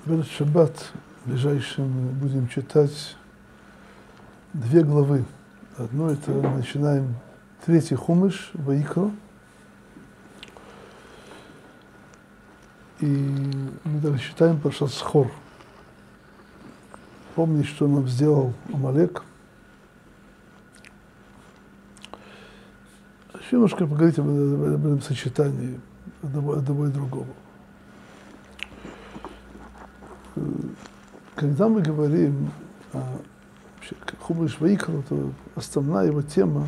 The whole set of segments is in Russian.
В этот шаббат ближайшим мы будем читать 2 главы. Одно это начинаем 3 хумыш Ваикро. И мы дальше читаем Паршат Схор. Помни, что нам сделал Амалек. Еще немножко поговорить об этом сочетании одного и другого. Когда мы говорим о Хумыш Ваикро, то основная его тема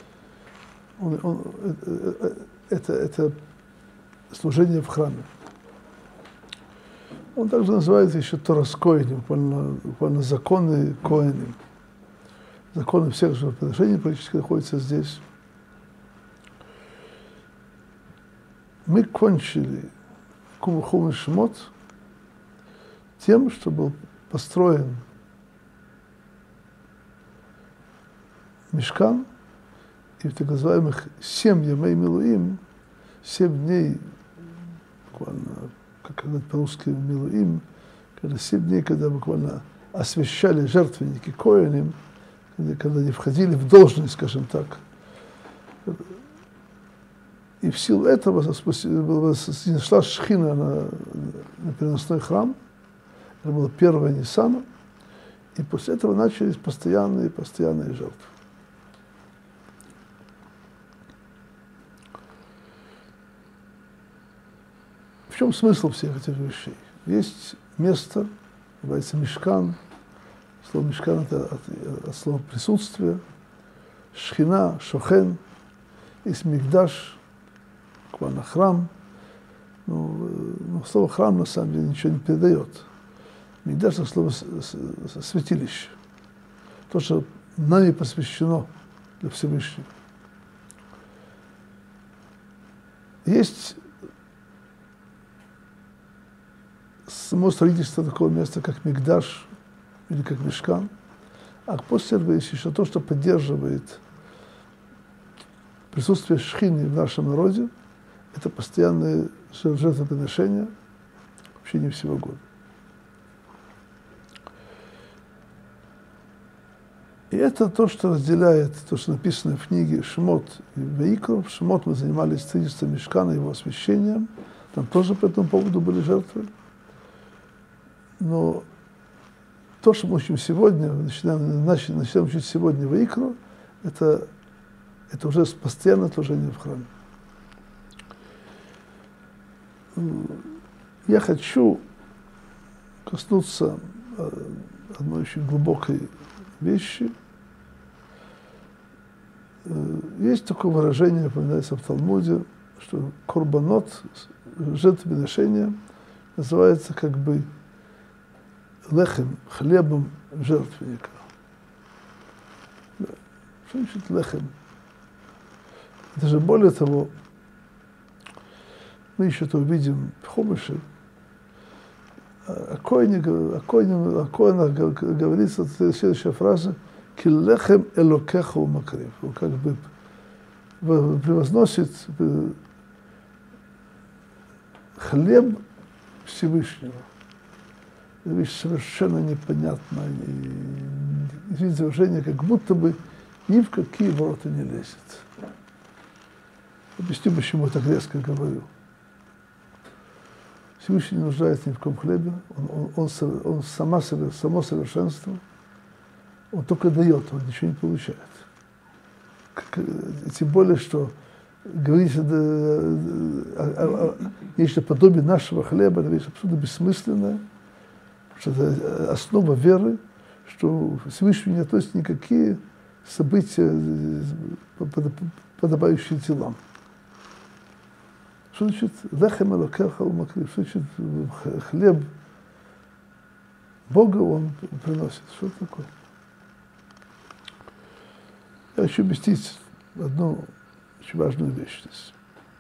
это служение в храме. Он также называется еще Торас Коэним, буквально законы Коэним. Законы всех жертвоприношений практически находятся здесь. Мы кончили Хумыш Шмот тем, что был построен мишкан, и в так называемых 7 ямей милуим, 7 дней, буквально, как сказать по-русски милуим, когда 7 дней, когда буквально освящали жертвенники коэним, когда они входили в должность, скажем так. И в силу этого снесла шхина на переносной храм. Это было 1 Ниссана, и после этого начались постоянные жертвы. В чем смысл всех этих вещей? Есть место, называется мишкан. Слово мишкан это от слова присутствие. Шхина, шохен. Есть мигдаш, буквально храм. Но слово храм на самом деле ничего не передает. Мигдаш это слово святилище. То, что нами посвящено для Всевышнего. Есть само строительство такого места, как мигдаш или как мишкан, а после этого есть еще то, что поддерживает присутствие шхины в нашем народе, это постоянные жертвоприношения в течение всего года. И это то, что разделяет, то, что написано в книге Шмот и Ваикро. В Шмот мы занимались строительством мишкана, его освящением, там тоже по этому поводу были жертвы. Но то, что мы учим сегодня, начинаем учить сегодня Ваикро, это уже постоянное служение в храме. Я хочу коснуться одной очень глубокой вещи. Есть такое выражение, упоминается в Талмуде, что корбанот, жертвоприношение, называется как бы лехем, хлебом жертвенника. Что значит лехем? Это же более того, мы еще это увидим в Хумыше, о коинах говорится следующая фраза «Ки лехем элокеха умакрив». Он как бы превозносит хлеб Всевышнего. Это вещь совершенно непонятная. Извините выражение, как будто бы ни в какие ворота не лезет. Объясню, почему я так резко говорю. Всевышний не нуждается ни в каком хлебе, он само совершенство, он только дает, он ничего не получает. Тем более, что говорить нечто подобие нашего хлеба, это вещь абсолютно бессмысленная, что это основа веры, что Всевышний не относит никакие события, подобающие телам. Что значит лехем элокеха умакрив? Что значит хлеб Бога он приносит? Что это такое? Я хочу объяснить одну очень важную вещь здесь.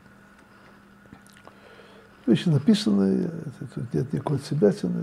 Вещи написанные, тут нет никакой отсебятины.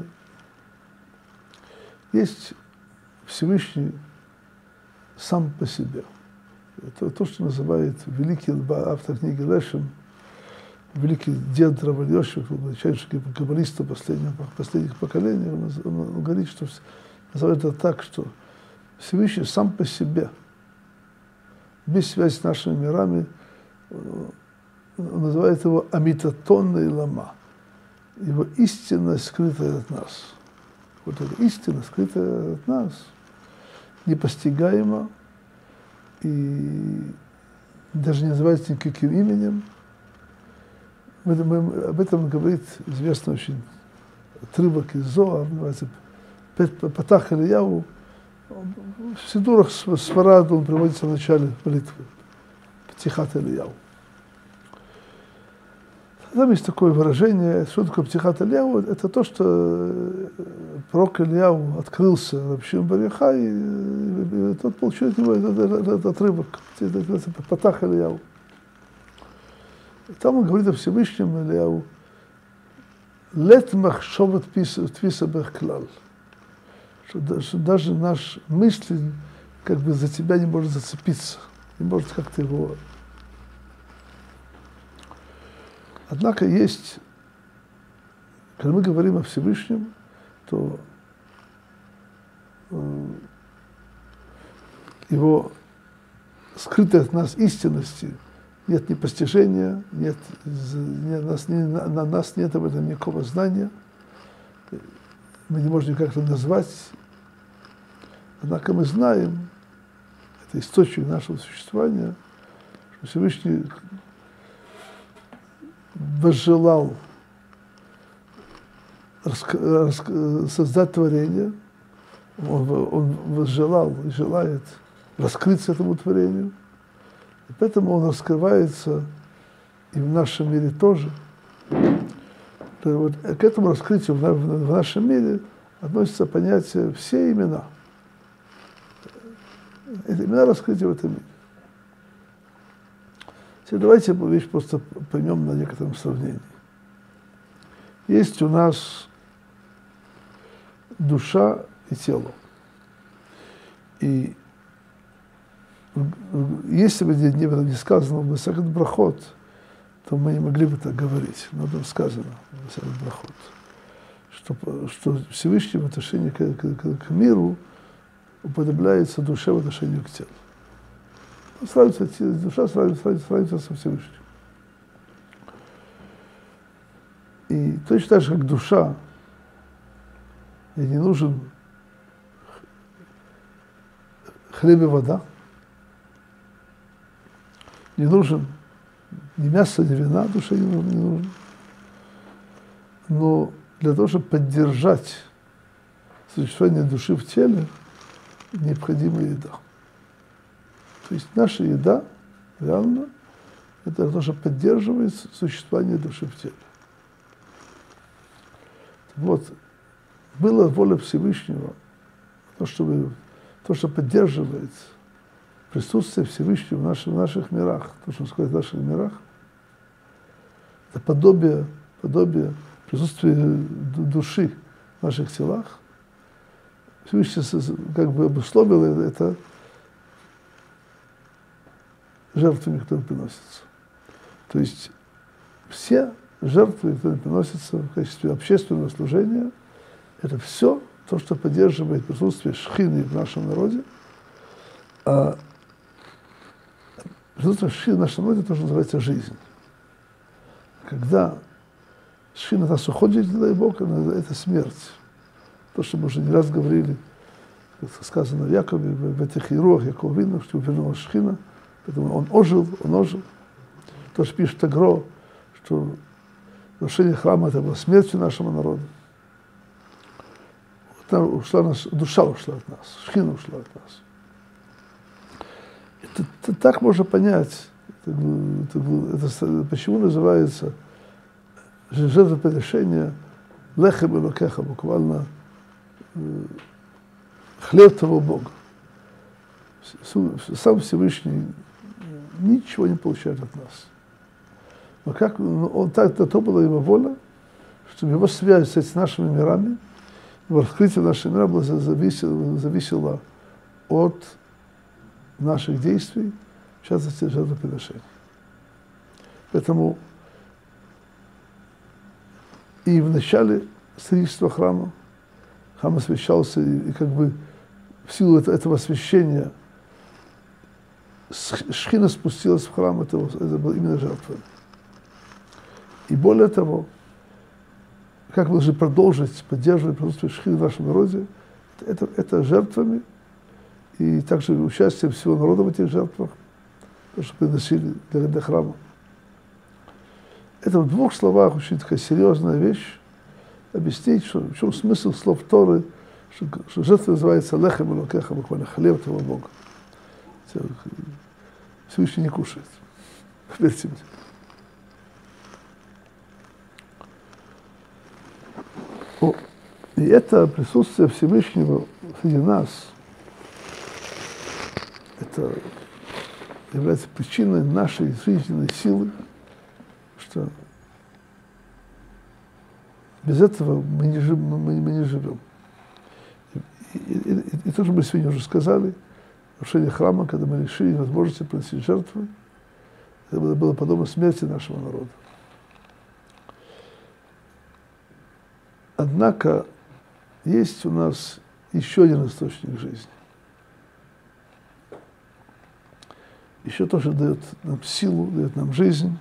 Есть Всевышний сам по себе. Это то, что называет великий автор книги Лешем великий дед Рав Ильёшев, величайший каббалист последних поколений, он говорит, что называет это так, что Всевышний сам по себе, без связи с нашими мирами, он называет его амитатонный лама, его истина, скрытая от нас. Вот эта истина, скрытая от нас, непостигаема и даже не называется никаким именем. Об этом говорит известный очень отрывок из Зоар, называется Патах Ильяу. В Сидурах Сфарад он приводится в начале молитвы. Птихат Ильяу. Там есть такое выражение, что такое Птихат Ильяу? Это то, что пророк Ильяу открылся вообще в Бариха, и тот получил от него этот отрывок. Это Патах Ильяу. И там он говорит о Всевышнем Ильяу. Лет махшоват твиса бехклал. Что даже наш мысль как бы за тебя не может зацепиться, не может как-то его... Однако есть, когда мы говорим о Всевышнем, то его скрытой от нас истинности нет непостижения, на нас нет об этом никакого знания, мы не можем никак это назвать. Однако мы знаем, это источник нашего существования, что Всевышний возжелал создать творение, он возжелал и желает раскрыться этому творению, и поэтому он раскрывается и в нашем мире тоже. Вот к этому раскрытию в нашем мире относится понятие «все имена». Это имена раскрытия в этом мире. Теперь давайте вещь просто поймем на некотором сравнении. Есть у нас душа и тело. И если бы не сказано в Масехет Брахот, то мы не могли бы так говорить. Но там сказано в Масехет Брахот, что Всевышний в отношении к миру уподобляется душе в отношении к телу. Душа сравнивается со Всевышним. И точно так же, как душа, ей не нужен хлеб и вода, не нужен ни мясо, ни вина, душе не нужен. Но для того, чтобы поддержать существование души в теле, необходима еда. То есть наша еда, реально, это то, что поддерживает существование души в теле. Вот, была воля Всевышнего, то, что поддерживает присутствие Всевышнего в наших мирах, то, что он сказать в наших мирах, это подобие присутствия души в наших телах. Всевышний как бы обусловил это жертвами, которые приносятся. То есть все жертвы, которые приносятся в качестве общественного служения, это все то, что поддерживает присутствие шхины в нашем народе. А присутствие шхины в нашем народе тоже называется жизнь. Когда шхина от нас уходит, не дай Бог, это смерть. То, что мы уже не раз говорили, как сказано в Якове, в этих иеруах Якова видно, что вернулась шхина, поэтому он ожил. То, что пишет Агро, что разрушение храма это было смертью нашего народа. Там душа ушла от нас, шхина ушла от нас. Это так можно понять, это почему называется жертвоприношение лехем элокеха, буквально хлеб того Бога. Сам Всевышний ничего не получает от нас. Но как то была его воля, чтобы его связь с нашими мирами, его раскрытие наших миров зависело от наших действий, в частности, жертвоприношений. Поэтому И в начале строительства храм освящался, и как бы в силу этого освящения шхина спустилась в храм, это было именно жертва. И более того, как мы должны продолжить поддерживать присутствие шхины в нашем народе, это жертвами и также участием всего народа в этих жертвах, что приносили для храма. Это в двух словах очень такая серьезная вещь, объяснить, в чем смысл слов Торы, что жертва называется лехем элокеха, буквально хлеб твоего Бога. Всевышний не кушает. Поверьте мне. И это присутствие Всевышнего среди нас, это является причиной нашей жизненной силы, что без этого мы не живем. И то, что мы сегодня уже сказали, нарушение храма, когда мы лишили возможности приносить жертвы, это было подобно смерти нашего народа. Однако есть у нас еще один источник жизни. Еще то, что дает нам силу, дает нам жизнь,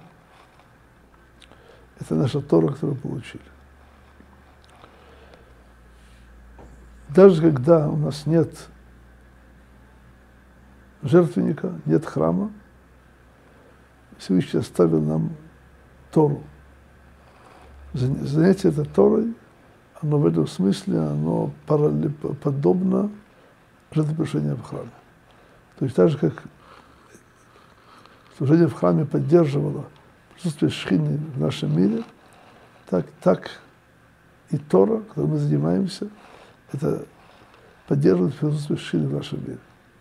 это наша Тора, которую получили. Даже когда у нас нет жертвенника, нет храма, Всевышний оставил нам Тору. Занятие этой Торой, оно в этом смысле, оно подобно жертвоприношению в храме. То есть так же, как служение в храме поддерживало присутствие шхины в нашем мире, так и Тора, которой мы занимаемся, это поддерживает присутствие шхины в нашем мире.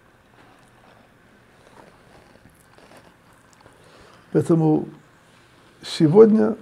Поэтому сегодня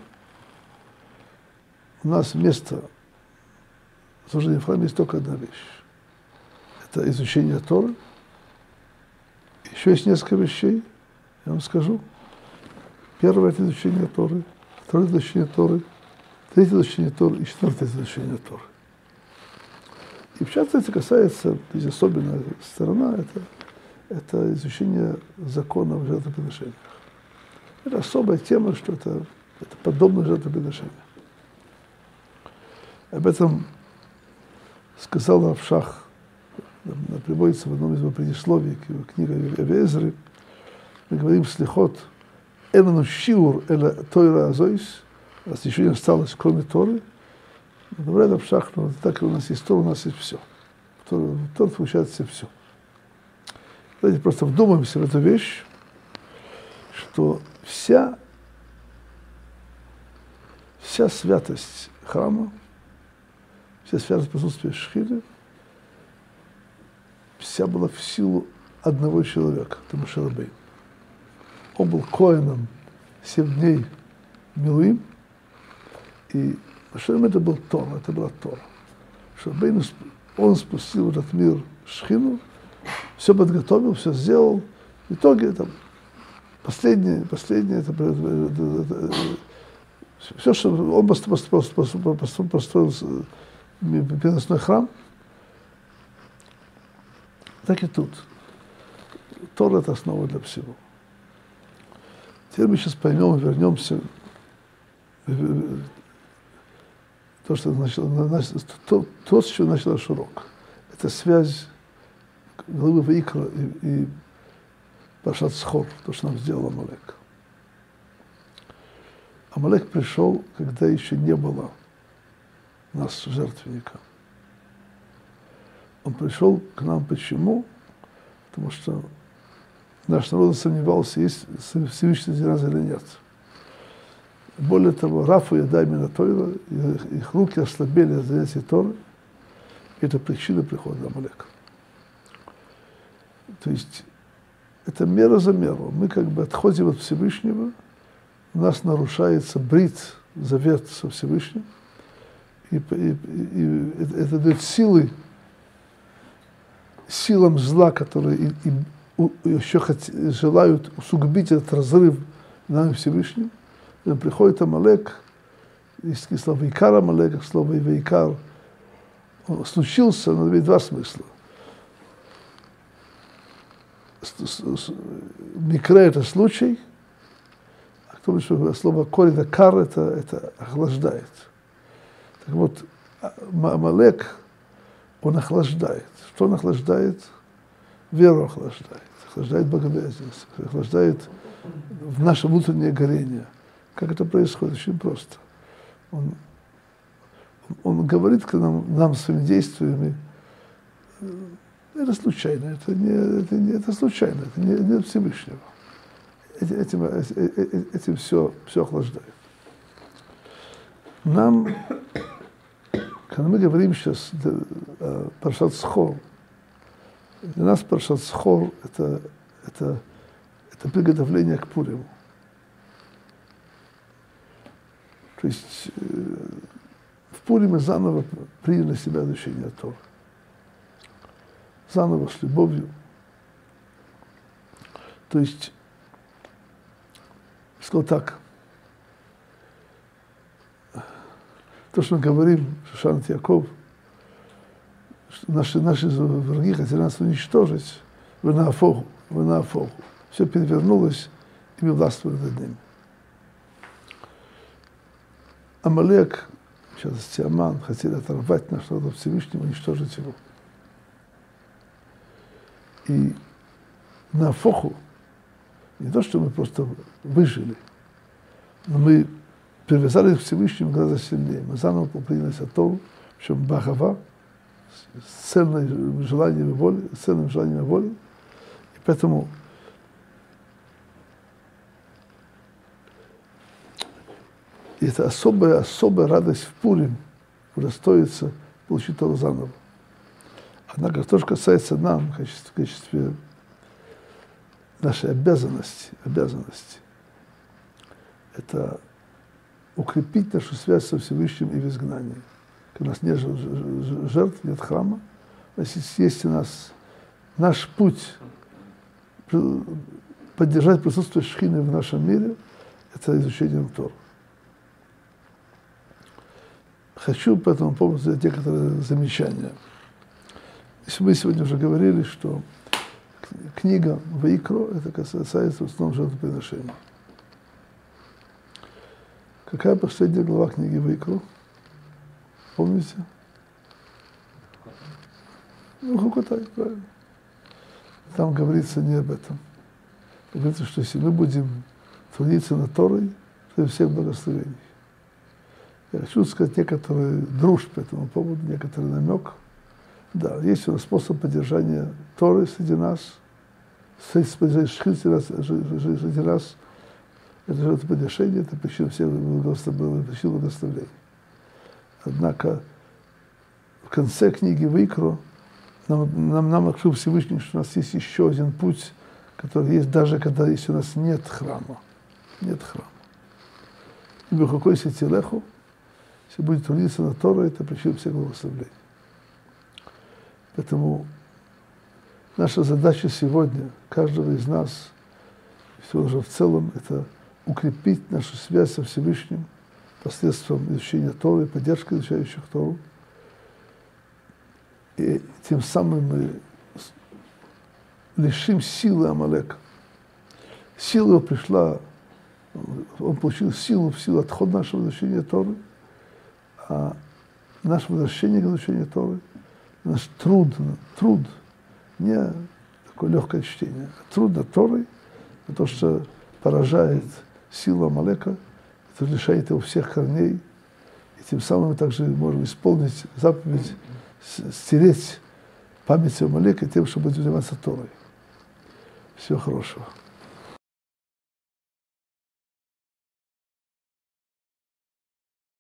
у нас вместо служения в храме есть только одна вещь. Это изучение Торы. Еще есть несколько вещей, я вам скажу. Первое – это изучение Торы, второе – это изучение Торы, третье – это изучение Торы и четвертое – это изучение Торы. И в частности это касается, здесь особенная сторона, это изучение законов жертвоприношениях. Это особая тема, что это подобное жертвоприношение. Об этом сказал Рав Шах, приводится в одном из его предисловий к его книге Эвезры. Мы говорим слихот «Энану шиур эла тойра азойс», раз еще не осталось, кроме Торы. Говорят Рав Шах, но так как у нас есть Тора, у нас есть все. В Торе получается все. Давайте просто вдумаемся в эту вещь, что вся святость храма, вся святость присутствия шхины, вся была в силу одного человека, это Моше Рабейну. Он был коэном 7 дней милуим, и Моше Рабейну это был Тора, это была Тора. Моше Рабейну, он спустил в этот мир шхину, все подготовил, все сделал. В итоге там последнее это все, что он построил переносной храм, так и тут. Тора – это основа для всего. Теперь мы сейчас поймем, вернемся то, что то, с чего начал наш урок. Это связь главы Ваикра и Паршат Схор, то, что нам сделал Амалек. Амалек пришел, когда еще не было нас жертвенника. Он пришел к нам почему? Потому что наш народ сомневался, есть Всевышний среди нас или нет. Более того, Рафу и Адайми на Тойра, их руки ослабели от занятия Торы. Это причина прихода Амалека. То есть это мера за меру. Мы как бы отходим от Всевышнего, у нас нарушается брит, завет со Всевышним, и это дает силам зла, которые еще желают усугубить этот разрыв нами Всевышним. И приходит Амалек есть такие слова «Вейкар Амалек», как слово «Вейкар». Он случился, но имеет два смысла. Микре – это случай, а кто что слово «корень» – это «кар» – это охлаждает. Так вот, Амалек, он охлаждает. Что он охлаждает? Веру охлаждает. Охлаждает богобоязненность, охлаждает в наше внутреннее горение. Как это происходит? Очень просто. Он говорит к нам своими действиями, это случайно, это случайно, это не от Всевышнего. Этим все охлаждает. Нам, когда мы говорим сейчас Паршат Зхор, для нас Паршат Зхор это приготовление к Пуриму. То есть в Пуриме заново приняли на себя изучение Торы. Заново, с любовью. То есть, сказал так, то, что мы говорим, Шушан Яков, что наши враги хотели нас уничтожить, венафоху. Все перевернулось, и мы властвовали над ними. Амалек, в частности Аман, хотели оторвать наш народ от Всевышнего, уничтожить его. И на Фоху, не то, что мы просто выжили, но мы привязались к Всевышнему гораздо сильнее. Мы заново принялись от того, в чем Бахава, с цельным желанием и волей. И поэтому это особая радость в Пурим удостоится получить Тору заново. Однако, то, что касается нам, в качестве нашей обязанности, это укрепить нашу связь со Всевышним и в изгнании. Когда у нас нет жертв, нет храма, значит, есть у нас наш путь поддержать присутствие Шхины в нашем мире, это изучение Торы. Хочу по этому поводу сделать некоторые замечания. Мы сегодня уже говорили, что книга Ваикро, это касается в основном жертвоприношения. Какая последняя глава книги Ваикро? Помните? Хукотай, правильно. Там говорится не об этом. Говорится, что если мы будем трудиться над Торой, то всех благословений. Я хочу сказать некоторые дружбы по этому поводу, некоторый намек. Да, есть у нас способ поддержания Торы среди нас, поддержания Шхины среди нас. Это жертвоприношение, это причина всех благословений. Однако в конце книги Ваикро нам открыл Всевышний, что у нас есть еще один путь, который есть даже когда если у нас нет храма. Нет храма. И какой сетилеху, если будет трудиться на Тору, это причина всех благословений. Поэтому наша задача сегодня, каждого из нас, все уже в целом, это укрепить нашу связь со Всевышним посредством изучения Торы, поддержки изучающих Тору. И тем самым мы лишим силы Амалека. Сила его пришла, он получил силу отхода нашего изучения Торы, а наше возвращение к изучению Торы, наш труд, не такое легкое чтение, а труд над Торой, то, что поражает силу Амалека, это лишает его всех корней, и тем самым мы также можем исполнить заповедь, стереть память Амалека тем, чтобы заниматься Торой. Всего хорошего.